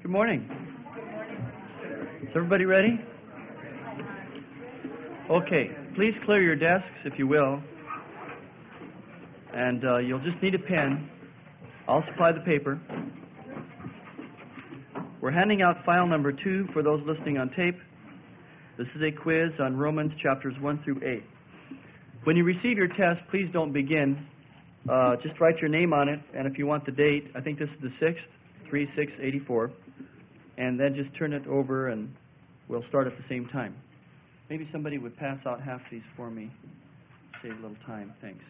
Good morning. Is everybody ready? Okay, please clear your desks if you will. And you'll just need a pen. I'll supply the paper. We're handing out file number 2 for those listening on tape. This is a quiz on Romans chapters 1 through 8. When you receive your test, please don't begin. Just write your name on it, and if you want the date, I think this is the 6th, 3/6/84, and then just turn it over and we'll start at the same time. Maybe somebody would pass out half these for me. Save a little time. Thanks.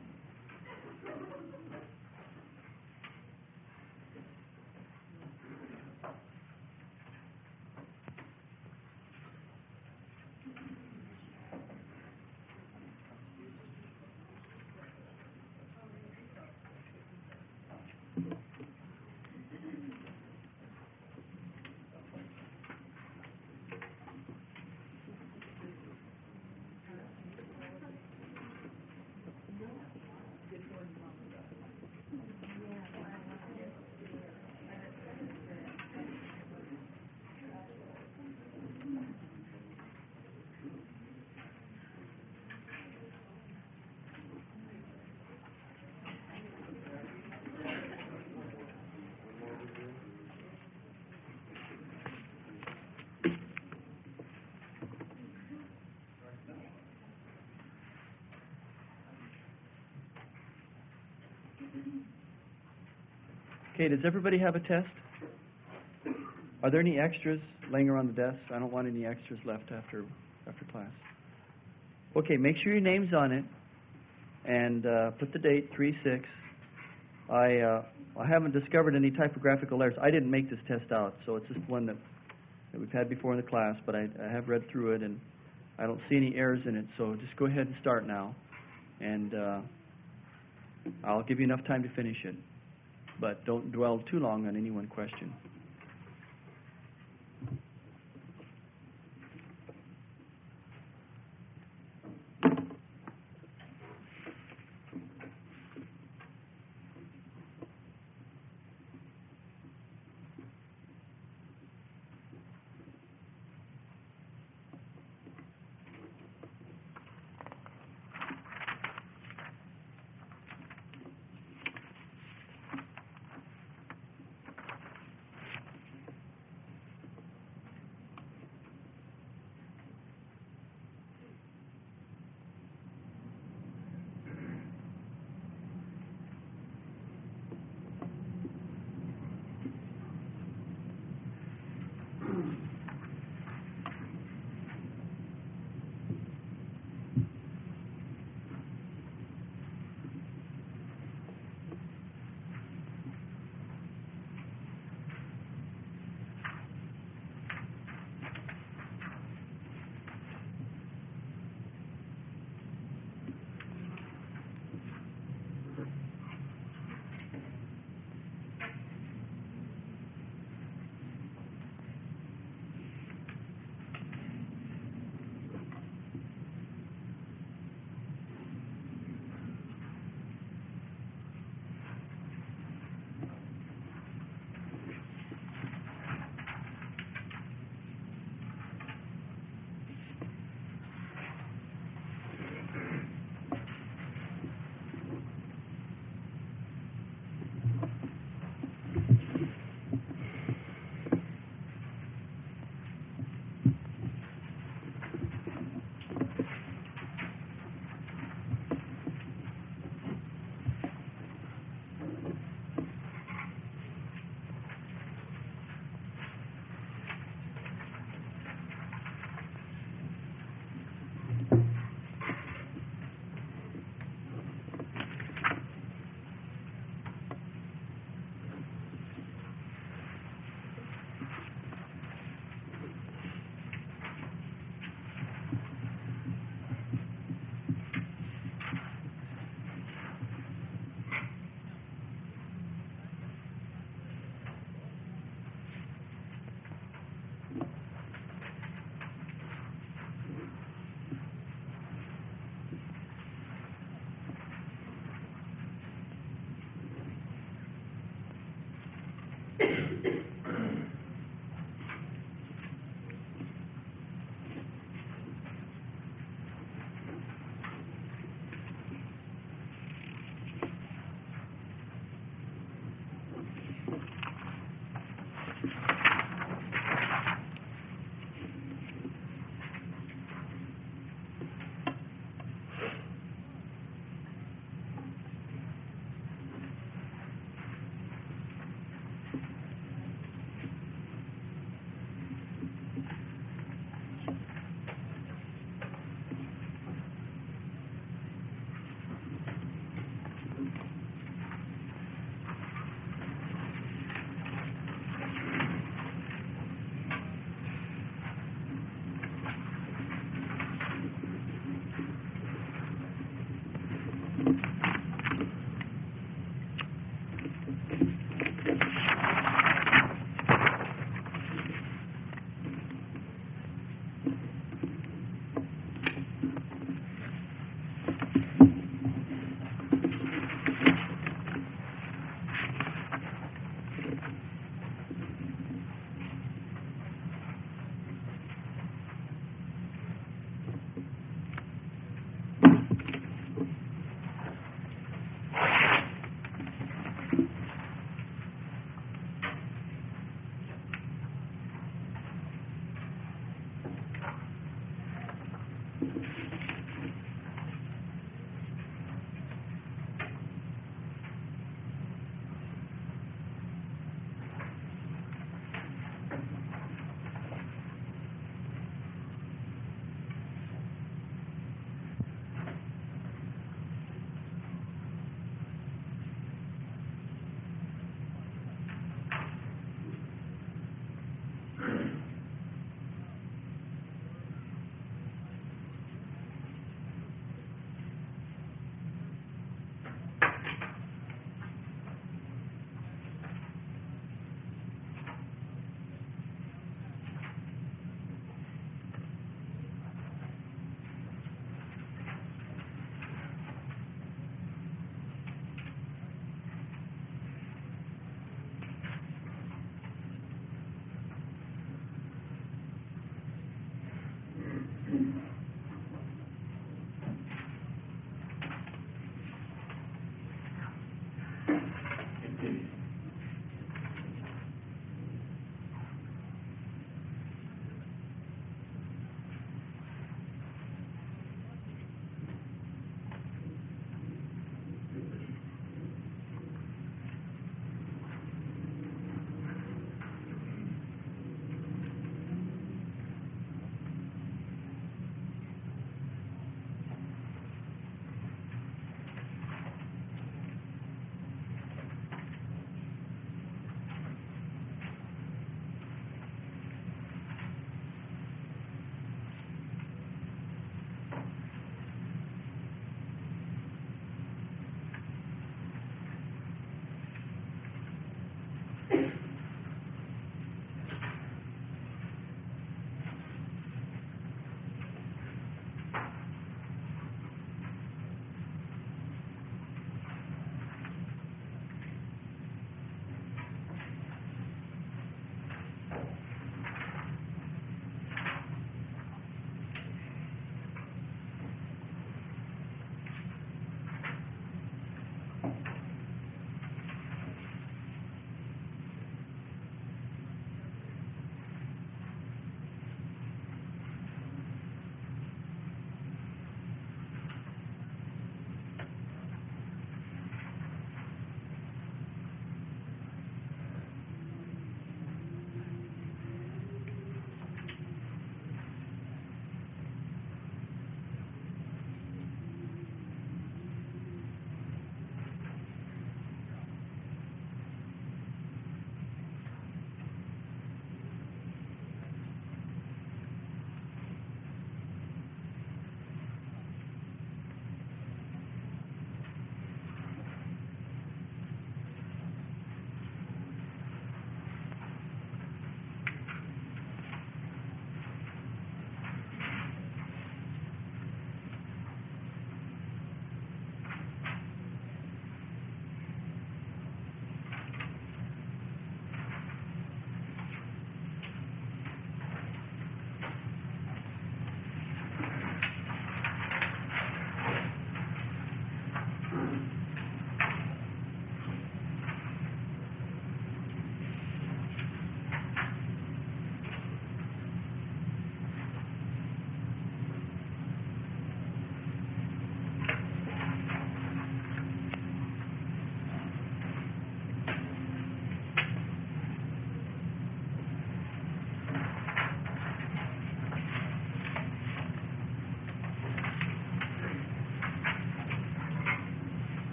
Okay, does everybody have a test? Are there any extras laying around the desk? I don't want any extras left after class. Okay, make sure your name's on it, and put the date, 3/6. I haven't discovered any typographical errors. I didn't make this test out, so it's just one that we've had before in the class, but I have read through it, and I don't see any errors in it, so just go ahead and start now, and I'll give you enough time to finish it. But don't dwell too long on any one question.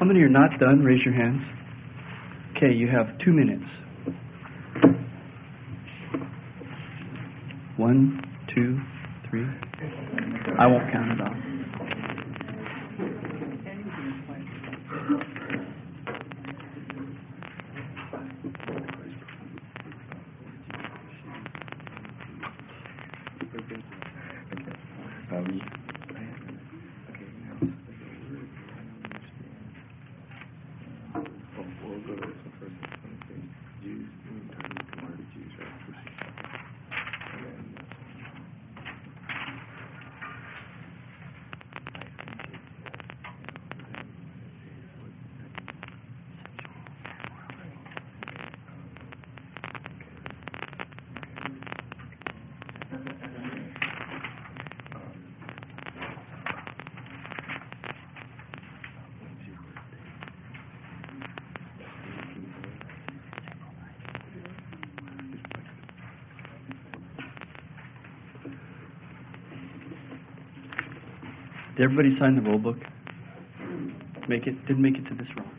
How many are not done? Raise your hands. Okay, you have 2 minutes. 1, 2, 3. I won't count it off. Did everybody sign the roll book? Didn't make it to this row.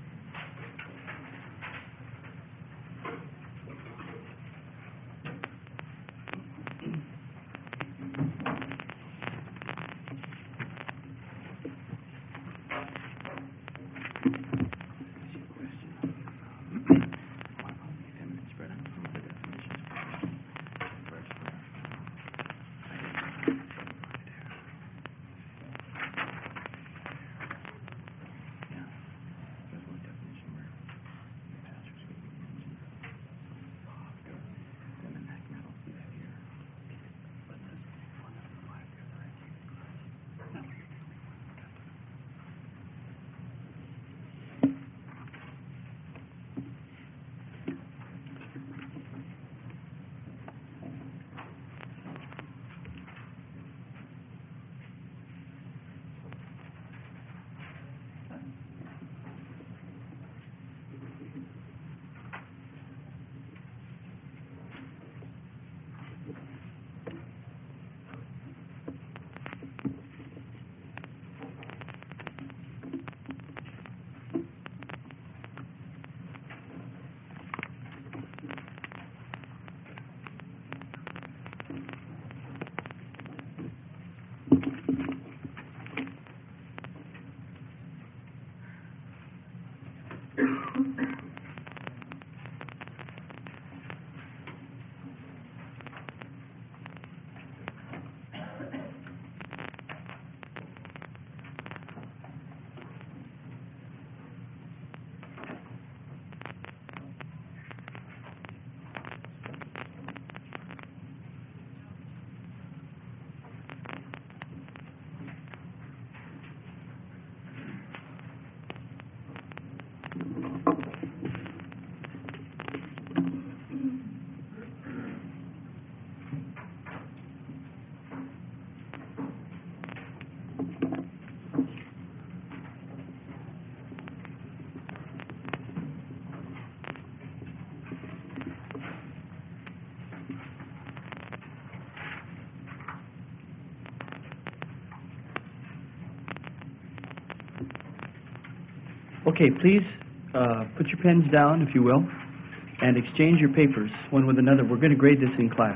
Okay, please put your pens down, if you will, and exchange your papers one with another. We're going to grade this in class.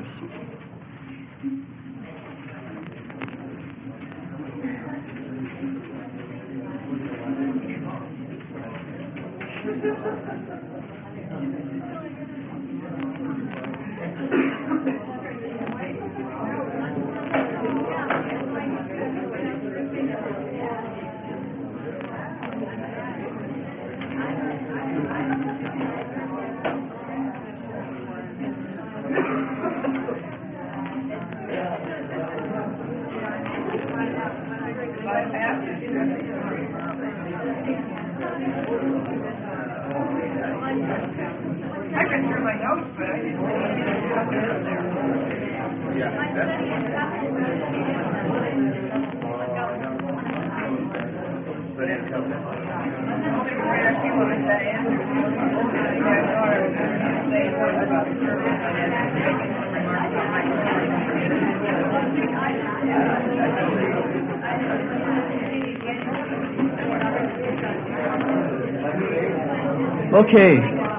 Okay.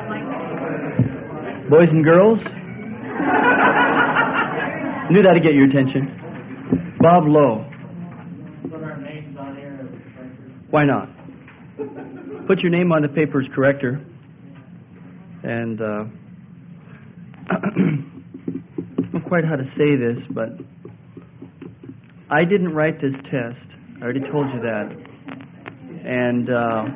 Boys and girls. Knew that to get your attention. Bob Lowe. Put our names on here. Why not? Put your name on the paper as corrector. And I don't know quite how to say this, but I didn't write this test. I already told you that. And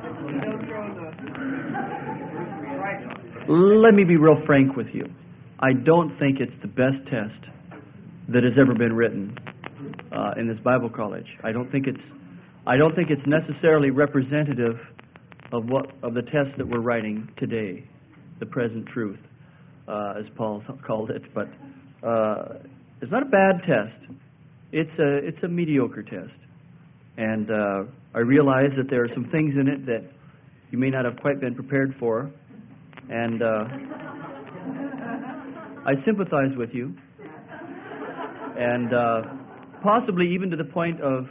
let me be real frank with you. I don't think it's the best test that has ever been written in this Bible college. I don't think it's necessarily representative of the test that we're writing today, the present truth, as Paul called it. But it's not a bad test. It's a mediocre test, and I realize that there are some things in it that you may not have quite been prepared for, and I sympathize with you, and possibly even to the point of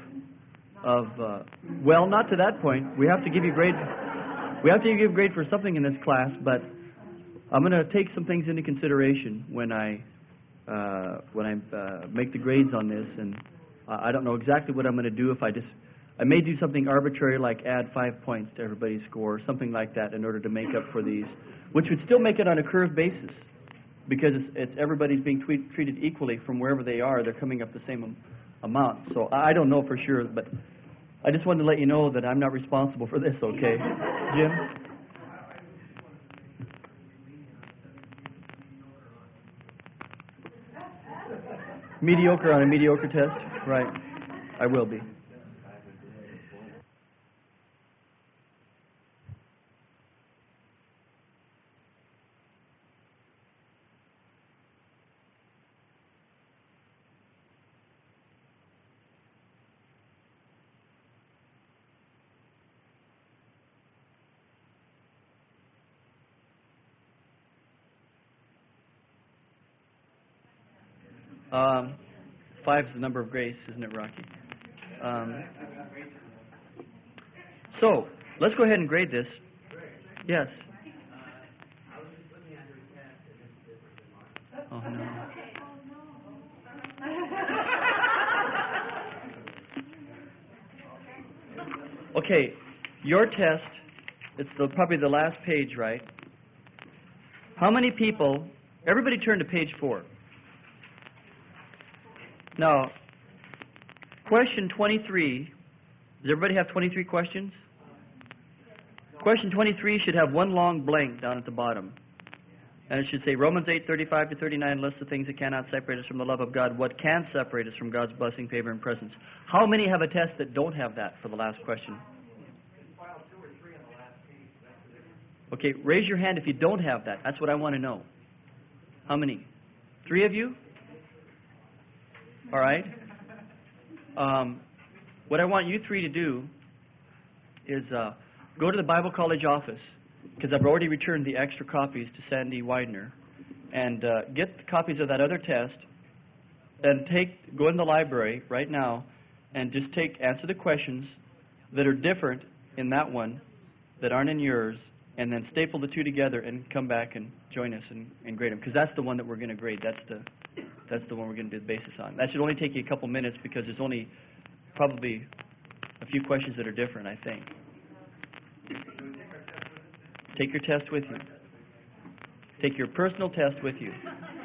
well, not to that point. We have to give you grade. We have to give grade for something in this class, but I'm going to take some things into consideration when I make the grades on this, and I don't know exactly what I'm going to do. I may do something arbitrary like add 5 points to everybody's score, something like that, in order to make up for these, which would still make it on a curve basis, because everybody's being treated equally from wherever they are. They're coming up the same amount. So I don't know for sure, but I just wanted to let you know that I'm not responsible for this, okay? Jim? Mediocre on a mediocre test? Right. I will be. Five is the number of grace, isn't it, Rocky? So, let's go ahead and grade this. Yes. Oh, no. Okay, your test, it's probably the last page, right? How many people, everybody turn to page 4. Now, question 23, does everybody have 23 questions? Question 23 should have one long blank down at the bottom. And it should say, Romans 8:35 to 39 lists the things that cannot separate us from the love of God. What can separate us from God's blessing, favor, and presence? How many have a test that don't have that for the last question? Okay, raise your hand if you don't have that. That's what I want to know. How many? 3 of you? All right. What I want you 3 to do is go to the Bible College office, because I've already returned the extra copies to Sandy Widener, and get the copies of that other test, and go in the library right now and just answer the questions that are different in that one that aren't in yours, and then staple the 2 together and come back and join us and grade them, because that's the one that we're going to grade. That's the one we're going to do the basis on. That should only take you a couple minutes, because there's only probably a few questions that are different, I think. Take your test with you. Take your personal test with you.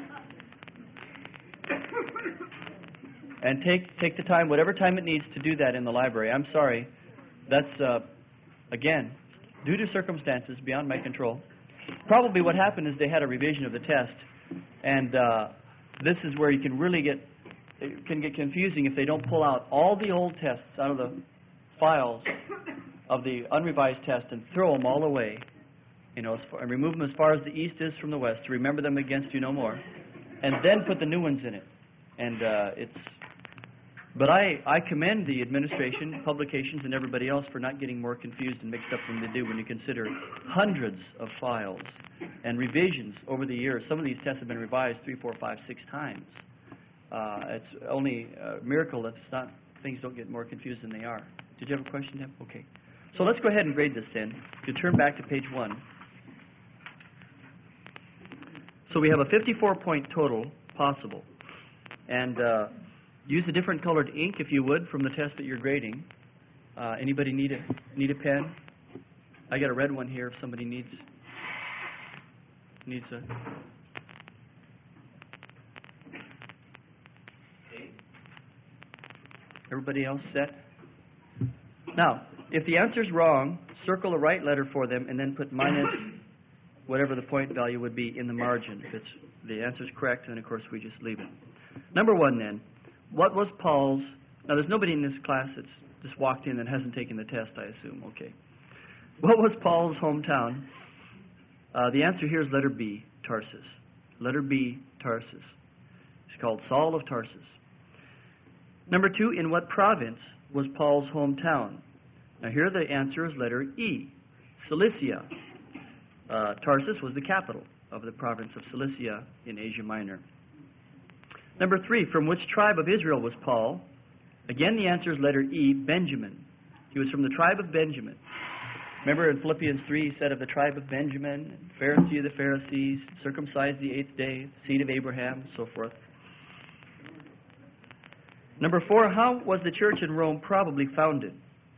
And take the time, whatever time it needs, to do that in the library. I'm sorry. That's, again, due to circumstances beyond my control. Probably what happened is they had a revision of the test, and this is where it can get confusing if they don't pull out all the old tests out of the files of the unrevised test and throw them all away, and remove them as far as the east is from the west, to remember them against you no more, and then put the new ones in it. And but I commend the administration, publications, and everybody else for not getting more confused and mixed up than they do when you consider hundreds of files and revisions over the years. Some of these tests have been revised 3, 4, 5, 6 times. It's only a miracle that things don't get more confused than they are. Did you have a question, Deb? Okay. So let's go ahead and grade this then. If you turn back to page 1. So we have a 54-point total possible. And use a different colored ink, if you would, from the test that you're grading. Anybody need a pen? I got a red one here if somebody needs a... Everybody else set? Now, if the answer's wrong, circle the right letter for them and then put minus whatever the point value would be in the margin. If the answer's correct, then of course we just leave it. Number 1 then, what was Paul's... Now there's nobody in this class that's just walked in and hasn't taken the test, I assume. Okay. What was Paul's hometown? The answer here is letter B, Tarsus. Letter B, Tarsus. He's called Saul of Tarsus. Number 2, in what province was Paul's hometown? Now here the answer is letter E, Cilicia. Tarsus was the capital of the province of Cilicia in Asia Minor. Number 3, from which tribe of Israel was Paul? Again, the answer is letter E, Benjamin. He was from the tribe of Benjamin. Remember in Philippians 3, he said of the tribe of Benjamin, Pharisee of the Pharisees, circumcised the 8th day, seed of Abraham, so forth. Number 4, how was the church in Rome probably founded?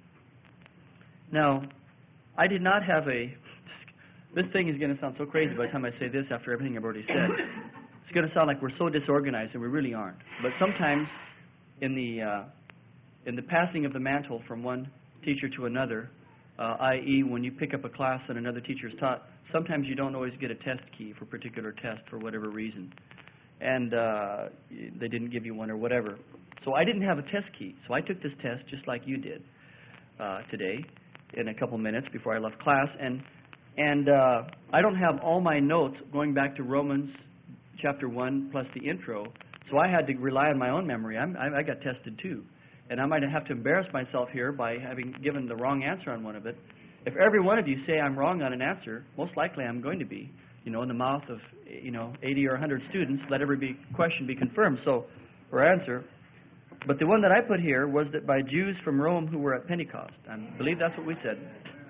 Now, I did not have a... This thing is going to sound so crazy by the time I say this after everything I've already said. It's going to sound like we're so disorganized, and we really aren't. But sometimes in the passing of the mantle from one teacher to another, i.e. when you pick up a class and another teacher is taught, sometimes you don't always get a test key for a particular test for whatever reason. And they didn't give you one or whatever. So I didn't have a test key. So I took this test just like you did today in a couple minutes before I left class. And I don't have all my notes going back to Romans chapter 1 plus the intro. So I had to rely on my own memory. I got tested too. And I might have to embarrass myself here by having given the wrong answer on one of it. If every one of you say I'm wrong on an answer, most likely I'm going to be. In the mouth of 80 or 100 students, let every question be confirmed. So, for answer. But the one that I put here was that by Jews from Rome who were at Pentecost. I believe that's what we said.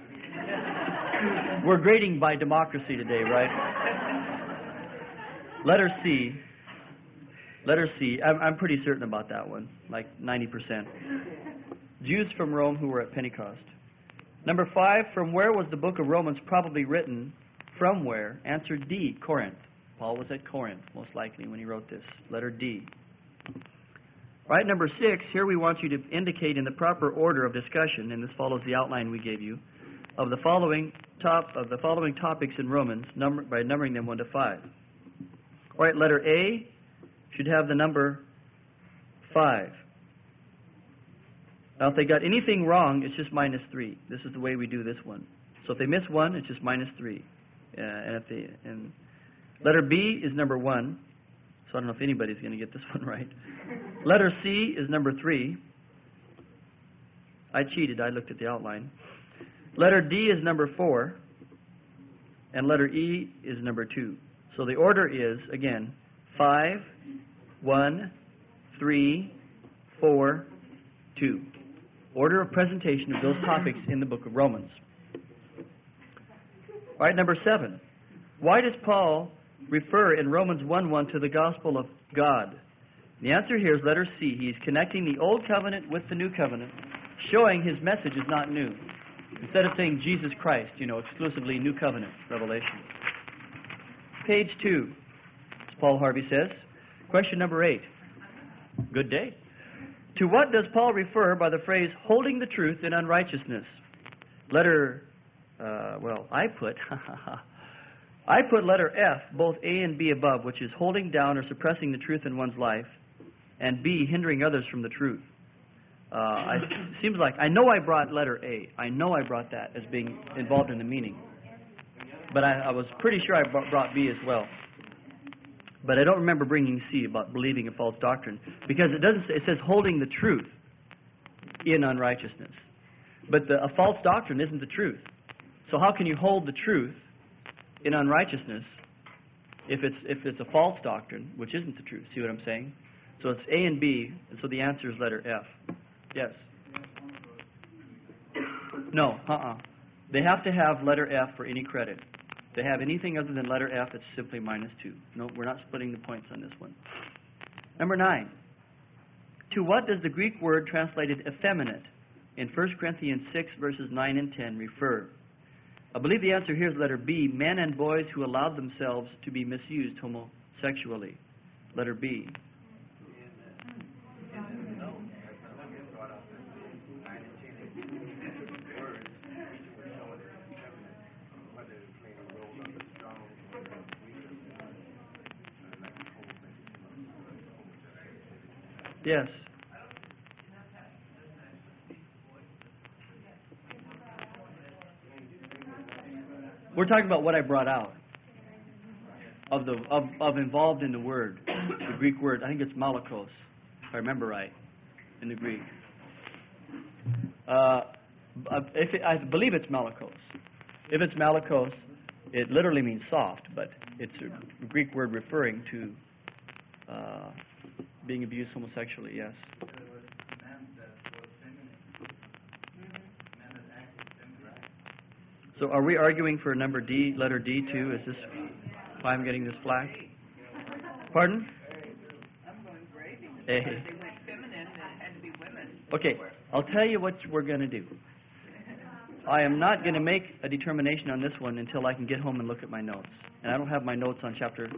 We're grading by democracy today, right? Letter C. Letter C. I'm pretty certain about that one, like 90%. Jews from Rome who were at Pentecost. Number 5, from where was the book of Romans probably written? From where? Answer D, Corinth. Paul was at Corinth, most likely, when he wrote this. Letter D. All right, number 6, here we want you to indicate in the proper order of discussion, and this follows the outline we gave you, of the following topics in Romans by numbering them 1 to 5. All right, letter A should have the number 5. Now, if they got anything wrong, it's just minus 3. This is the way we do this one. So if they miss 1, it's just minus 3. And letter B is number 1. So I don't know if anybody's going to get this one right. Letter C is number 3. I cheated. I looked at the outline. Letter D is number 4. And letter E is number 2. So the order is, again, 5, 1, 3, 4, 2. Order of presentation of those topics in the book of Romans. All right, number 7. Why does Paul refer in Romans 1:1 to the gospel of God? The answer here is letter C. He's connecting the old covenant with the new covenant, showing his message is not new. Instead of saying Jesus Christ, exclusively new covenant revelation. Page 2, as Paul Harvey says. Question number 8. Good day. To what does Paul refer by the phrase holding the truth in unrighteousness? Letter, I put letter F, both A and B above, which is holding down or suppressing the truth in one's life, and B, hindering others from the truth. Seems like, I know I brought letter A. I know I brought that as being involved in the meaning. But I was pretty sure I brought B as well. But I don't remember bringing C, about believing a false doctrine. Because it doesn't say, it says holding the truth in unrighteousness. But a false doctrine isn't the truth. So how can you hold the truth in unrighteousness if it's a false doctrine, which isn't the truth? See what I'm saying? So it's A and B, and so the answer is letter F. Yes? No, They have to have letter F for any credit. they have anything other than letter F, it's simply -2. No, we're not splitting the points on this one. Number 9. To what does the Greek word translated effeminate in 1 Corinthians 6, verses 9 and 10 refer? I believe the answer here is letter B, men and boys who allowed themselves to be misused homosexually. Letter B. Yes. We're talking about what I brought out of involved in the word, the Greek word. I think it's malakos, if I remember right, in the Greek. I believe it's malakos. If it's malakos, it literally means soft, but it's a Greek word referring to being abused homosexually. Yes. So are we arguing for number D, letter D too? Is this why I'm getting this flag? Pardon? I'm going gravy. Hey. They went feminine and it had to be women. Okay, I'll tell you what we're going to do. I am not going to make a determination on this one until I can get home and look at my notes. And I don't have my notes on chapter...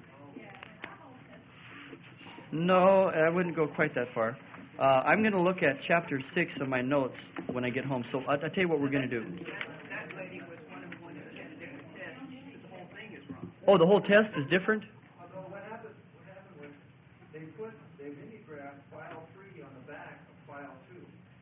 No, I wouldn't go quite that far. I'm going to look at chapter 6 of my notes when I get home. So I'll tell you what we're going to do. That lady was one of the ones that had a different test because the whole thing is wrong. Oh, the whole test is different? Although what happened was they mimeographed file 3 on the back of file 2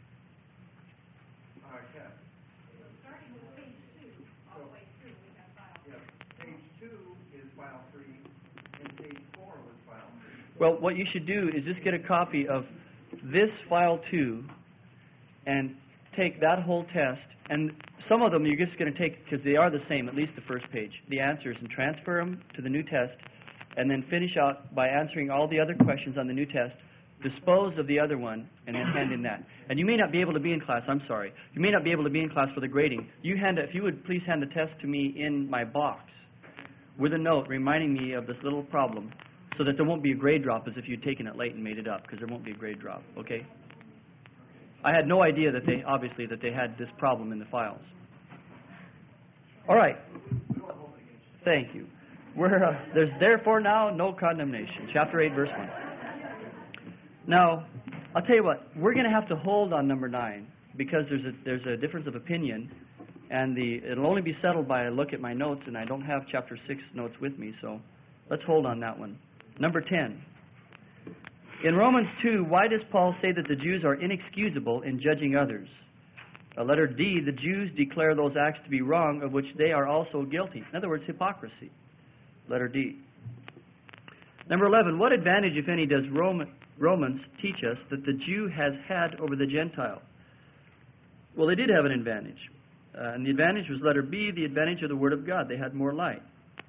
on our test. Starting with page 2, all the way through, we have file. Yeah, page 2 is file 3, and page 4 was file 3. Well, what you should do is just get a copy of this file 2 and take that whole test, and some of them you're just going to take, because they are the same, at least the first page, the answers, and transfer them to the new test, and then finish out by answering all the other questions on the new test, dispose of the other one, and then hand in that. And you may not be able to be in class, I'm sorry. You may not be able to be in class for the grading. If you would please hand the test to me in my box with a note reminding me of this little problem, so that there won't be a grade drop as if you'd taken it late and made it up, because there won't be a grade drop, okay? I had no idea that they had this problem in the files. All right. Thank you. There's therefore now no condemnation. Chapter 8, verse 1. Now, I'll tell you what, we're going to have to hold on number 9, because there's a difference of opinion, and it'll only be settled by a look at my notes, and I don't have chapter 6 notes with me, so let's hold on that one. Number 10. In Romans 2, why does Paul say that the Jews are inexcusable in judging others? Letter D, the Jews declare those acts to be wrong of which they are also guilty. In other words, hypocrisy. Letter D. Number 11, what advantage, if any, does Romans teach us that the Jew has had over the Gentile? Well, they did have an advantage. And the advantage was letter B, the advantage of the Word of God. They had more light.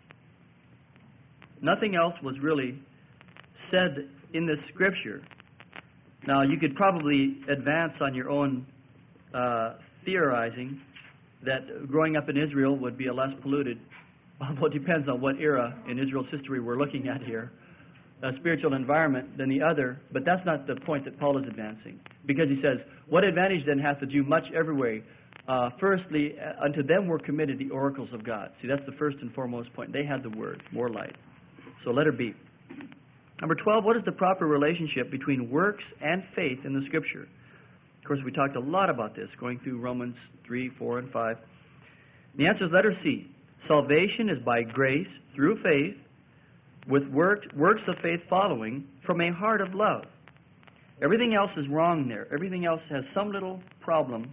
Nothing else was really said in this scripture. Now, you could probably advance on your own theorizing that growing up in Israel would be a less polluted, well, it depends on what era in Israel's history we're looking at here, a spiritual environment than the other, but that's not the point that Paul is advancing. Because he says, what advantage then hath the Jew much every way? Firstly, unto them were committed the oracles of God. See, that's the first and foremost point. They had the Word, more light. So letter B. Number 12, what is the proper relationship between works and faith in the Scripture? Of course, we talked a lot about this, going through Romans 3, 4, and 5. The answer is letter C. Salvation is by grace, through faith, with works of faith following, from a heart of love. Everything else is wrong there. Everything else has some little problem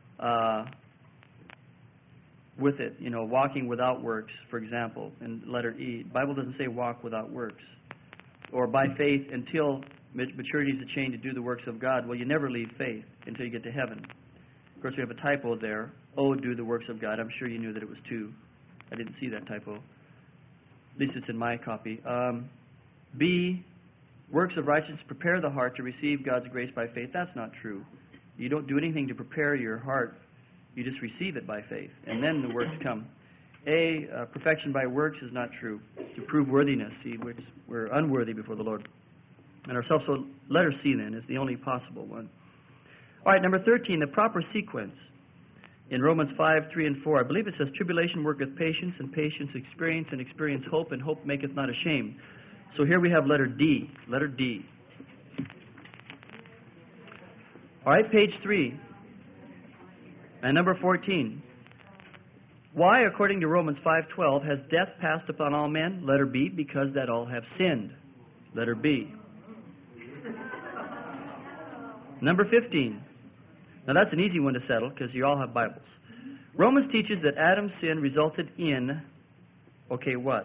with it. You know, walking without works, for example, in letter E. The Bible doesn't say walk without works. Or by faith until maturity is attained to do the works of God. Well, you never leave faith until you get to heaven. Of course, we have a typo there. Oh, do the works of God. I'm sure you knew that it was 2. I didn't see that typo. At least it's in my copy. B, works of righteousness prepare the heart to receive God's grace by faith. That's not true. You don't do anything to prepare your heart. You just receive it by faith. And then the works come. Perfection by works is not true. To prove worthiness, see, we're unworthy before the Lord and ourselves. So letter C then is the only possible one. All right, number 13, the proper sequence. In Romans 5, 3, and 4, I believe it says, tribulation worketh patience, and patience experience, and experience hope, and hope maketh not ashamed. So here we have letter D. Letter D. All right, page 3. And number 14. Why, according to Romans 5:12, has death passed upon all men? Letter B, because that all have sinned. Letter B. Number 15. Now that's an easy one to settle because you all have Bibles. Romans teaches that Adam's sin resulted in, okay, what?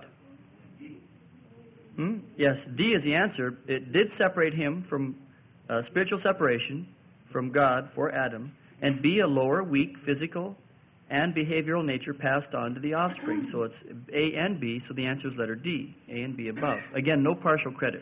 Yes, D is the answer. It did separate him from spiritual separation from God for Adam, and B, a lower, weak, physical, and behavioral nature passed on to the offspring. So it's A and B, so the answer is letter D, A and B above. Again, no partial credit.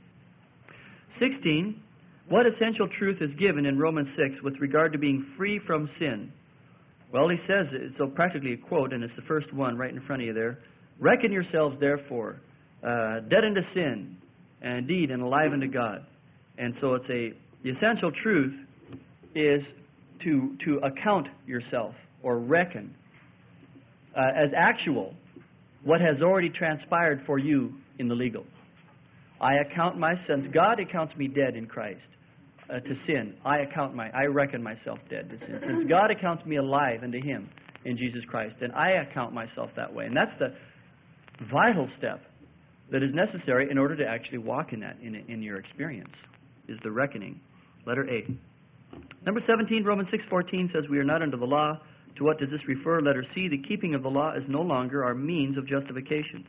16, what essential truth is given in Romans 6 with regard to being free from sin? Well, he says, it's practically a quote, and it's the first one right in front of you there. Reckon yourselves, therefore, dead unto sin, and indeed, and alive unto God. And so it's the essential truth is to account yourself, or reckon, as actual what has already transpired for you in the legal. I account my sins. God accounts me dead in Christ to sin. I reckon myself dead to sin. Since God accounts me alive unto Him in Jesus Christ, then I account myself that way. And that's the vital step that is necessary in order to actually walk in that in your experience, is the reckoning. Letter A. Number 17, Romans 6:14 says we are not under the law. To what does this refer? Letter C, the keeping of the law is no longer our means of justification.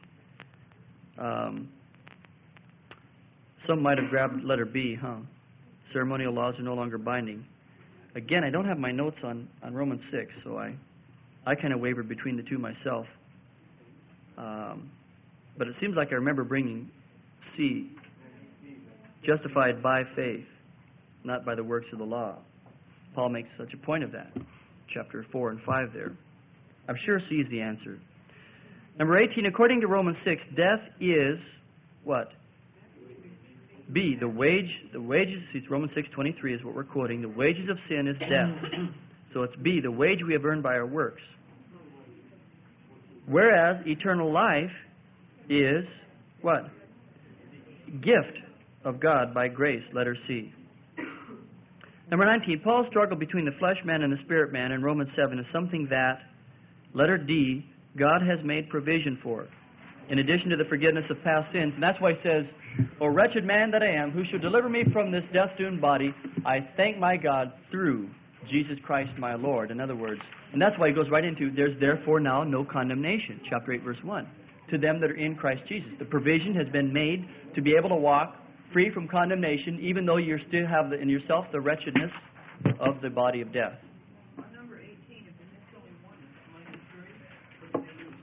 Some might have grabbed letter B, Ceremonial laws are no longer binding. Again, I don't have my notes on Romans 6, so I kind of wavered between the two myself. But it seems like I remember bringing C, justified by faith, not by the works of the law. Paul makes such a point of that. Chapter 4 and 5 there. I'm sure C is the answer. Number 18, according to Romans 6, death is what? B, the wages, see, Romans 6:23 is what we're quoting. The wages of sin is death. So it's B, the wage we have earned by our works. Whereas eternal life is what? Gift of God by grace, letter C. Number 19, Paul's struggle between the flesh man and the spirit man in Romans 7 is something that, letter D, God has made provision for, in addition to the forgiveness of past sins. And that's why he says, O wretched man that I am, who shall deliver me from this death-doomed body? I thank my God through Jesus Christ my Lord. In other words, and that's why he goes right into, there's therefore now no condemnation, chapter 8, verse 1, to them that are in Christ Jesus. The provision has been made to be able to walk free from condemnation, even though you still have in yourself the wretchedness of the body of death. On number 18, if you missed only one, minus 3, what do they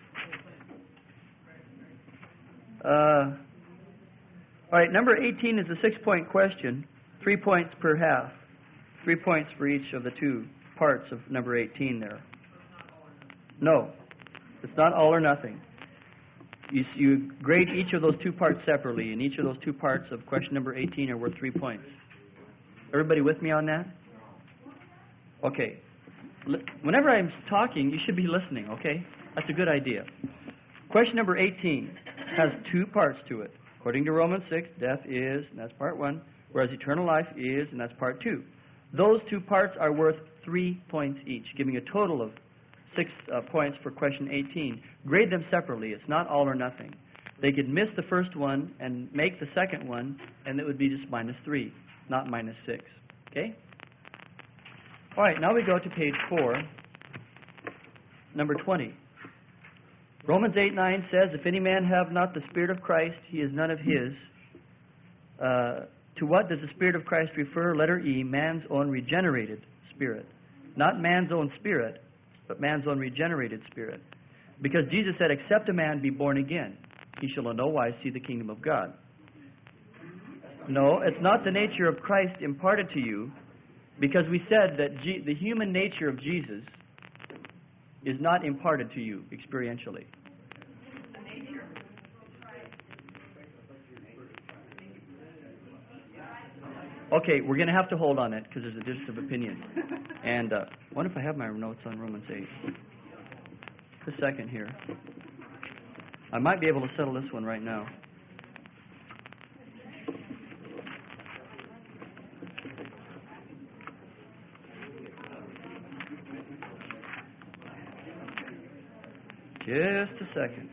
do? All right, number 18 is a 6-point question, 3 points per half, 3 points for each of the two parts of number 18 there. No, it's not all or nothing. You grade each of those two parts separately, and each of those two parts of question number 18 are worth 3 points. Everybody with me on that? Okay. Whenever I'm talking, you should be listening, okay? That's a good idea. Question number 18 has 2 parts to it. According to Romans 6, death is, and that's part 1, whereas eternal life is, and that's part 2. Those 2 parts are worth 3 points each, giving a total of 6 points for question 18. Grade them separately. It's not all or nothing. They could miss the first one and make the second one, and it would be just minus 3, not minus 6. Okay? All right, now we go to page 4, number 20. Romans 8:9 says, if any man have not the Spirit of Christ, he is none of his. To what does the Spirit of Christ refer? Letter E, man's own regenerated spirit. Not man's own spirit, but man's own regenerated spirit. Because Jesus said, except a man be born again, he shall in no wise see the kingdom of God. No, it's not the nature of Christ imparted to you, because we said that the human nature of Jesus is not imparted to you experientially? The nature. Okay, we're going to have to hold on it because there's a difference of opinion. And I wonder if I have my notes on Romans 8. Just a second here. I might be able to settle this one right now. Just a second.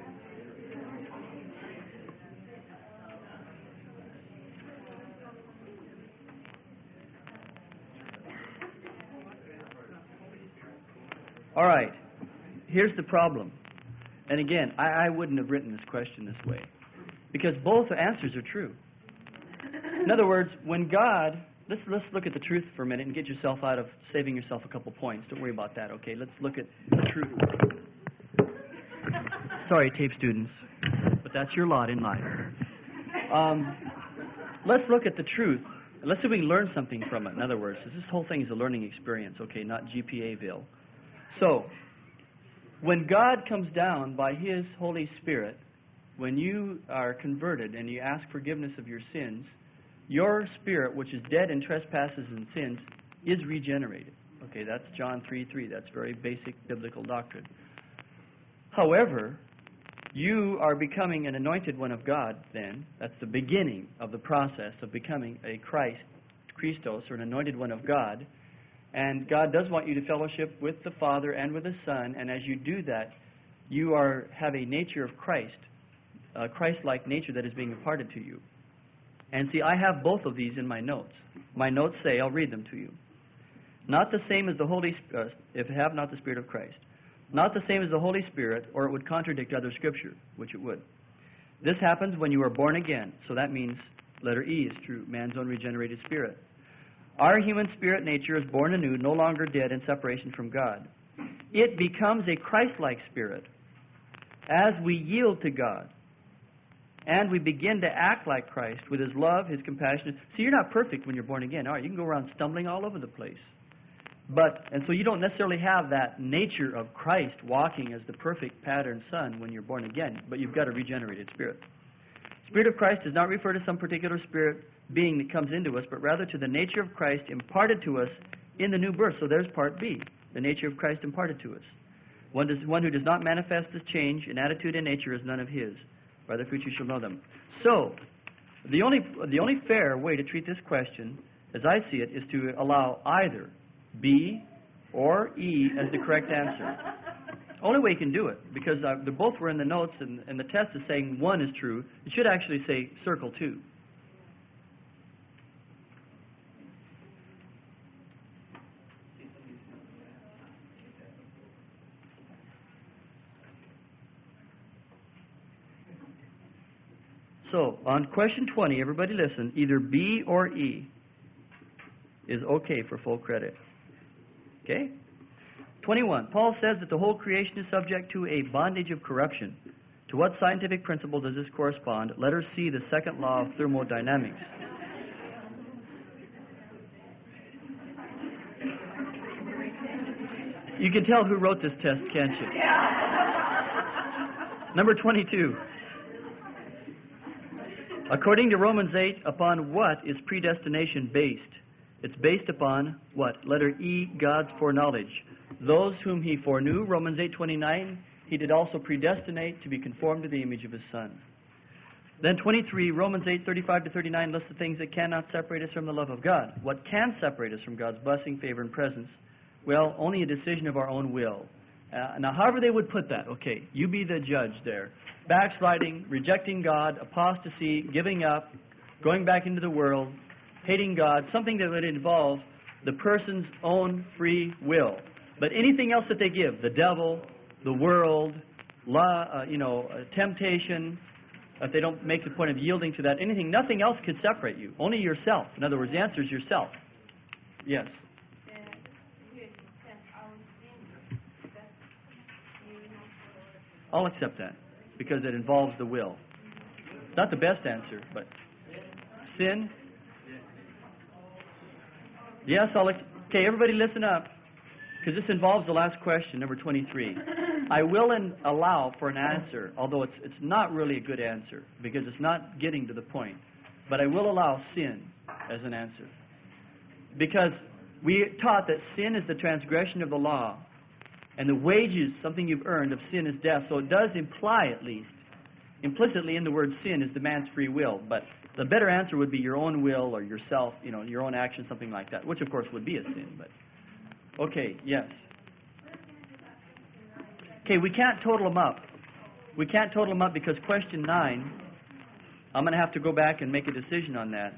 All right. Here's the problem. And again, I wouldn't have written this question this way, because both answers are true. In other words, when God, let's look at the truth for a minute and get yourself out of saving yourself a couple points. Don't worry about that, okay? Let's look at the truth. Sorry, tape students, but that's your lot in life. Let's look at the truth. Let's see if we can learn something from it. In other words, this whole thing is a learning experience, okay, not GPAville. So, when God comes down by His Holy Spirit, when you are converted and you ask forgiveness of your sins, your spirit, which is dead in trespasses and sins, is regenerated. Okay, that's John 3:3. That's very basic biblical doctrine. However, you are becoming an anointed one of God then. That's the beginning of the process of becoming a Christos, or an anointed one of God. And God does want you to fellowship with the Father and with the Son, and as you do that, you have a nature of Christ, a Christ-like nature that is being imparted to you. And see, I have both of these in my notes. My notes say, I'll read them to you. Not the same as the Holy Spirit, if you have not the Spirit of Christ. Not the same as the Holy Spirit, or it would contradict other Scripture, which it would. This happens when you are born again, so that means letter E is true, man's own regenerated spirit. Our human spirit nature is born anew, no longer dead in separation from God. It becomes a Christ-like spirit as we yield to God. And we begin to act like Christ with His love, His compassion. See, you're not perfect when you're born again. All right, you can go around stumbling all over the place. And so you don't necessarily have that nature of Christ walking as the perfect pattern son when you're born again, but you've got a regenerated spirit. Spirit of Christ does not refer to some particular spirit being that comes into us, but rather to the nature of Christ imparted to us in the new birth. So there's part B, the nature of Christ imparted to us. One who does not manifest this change in attitude and nature is none of His. By their fruit you shall know them. So, the only fair way to treat this question, as I see it, is to allow either B or E as the correct answer. Only way you can do it, because they both were in the notes, and the test is saying one is true. It should actually say circle 2. So, on question 20, everybody listen, either B or E is okay for full credit. Okay? 21. Paul says that the whole creation is subject to a bondage of corruption. To what scientific principle does this correspond? Letter C, the second law of thermodynamics. You can tell who wrote this test, can't you? Number 22. According to Romans 8, upon what is predestination based? It's based upon what? Letter E, God's foreknowledge. Those whom He foreknew, Romans 8:29, He did also predestinate to be conformed to the image of His Son. Then 23, Romans 8:35-39 lists the things that cannot separate us from the love of God. What can separate us from God's blessing, favor, and presence? Well, only a decision of our own will. Now, however they would put that, okay, you be the judge there. Backsliding, rejecting God, apostasy, giving up, going back into the world, hating God, something that would involve the person's own free will. But anything else that they give, the devil, the world, temptation, if they don't make the point of yielding to that, nothing else could separate you. Only yourself. In other words, the answer is yourself. Yes. I'll accept that, because it involves the will. It's not the best answer, but sin. Yes, okay, everybody listen up. because this involves the last question, number 23. I will allow for an answer, although it's not really a good answer, because it's not getting to the point. But I will allow sin as an answer. Because we taught that sin is the transgression of the law, and the wages, something you've earned, of sin is death. So it does imply, at least, implicitly in the word sin is the man's free will. But the better answer would be your own will or yourself, your own action, something like that, which of course would be a sin. But okay, yes. Okay, we can't total them up. We can't total them up because question 9, I'm going to have to go back and make a decision on that.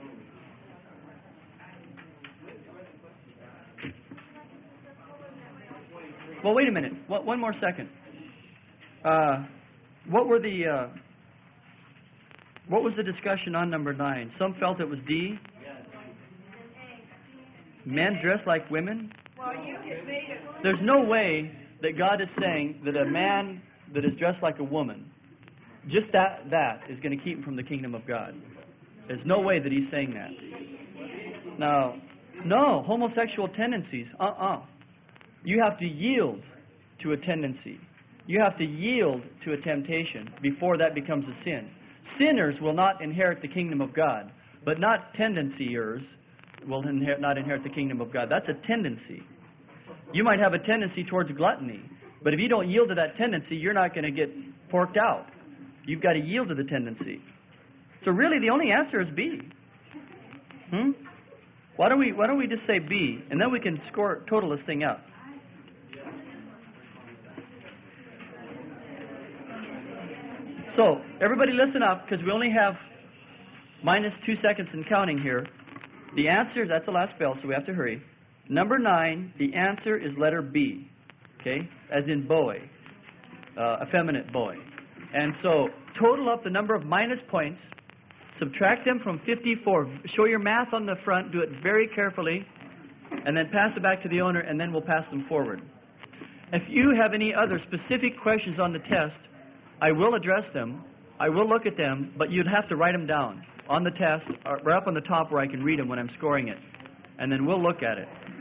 Well, wait a minute. One more second. What was the discussion on number 9? Some felt it was D. Men dress like women. Well, you had made it. There's no way that God is saying that a man that is dressed like a woman, just that is going to keep him from the kingdom of God. There's no way that he's saying that. Now, no, homosexual tendencies, You have to yield to a tendency. You have to yield to a temptation before that becomes a sin. Sinners will not inherit the kingdom of God, but not tendencyers will not inherit the kingdom of God. That's a tendency. You might have a tendency towards gluttony, but if you don't yield to that tendency, you're not going to get porked out. You've got to yield to the tendency. So really, the only answer is B. Why don't we just say B, and then we can total this thing up. So, everybody listen up, because we only have minus 2 seconds in counting here. The answer, that's the last bell, so we have to hurry. Number 9, the answer is letter B, okay, as in boy, effeminate boy. And so, total up the number of minus points, subtract them from 54. Show your math on the front, do it very carefully, and then pass it back to the owner, and then we'll pass them forward. If you have any other specific questions on the test, I will address them, I will look at them, but you'd have to write them down on the test, or up on the top where I can read them when I'm scoring it. And then we'll look at it.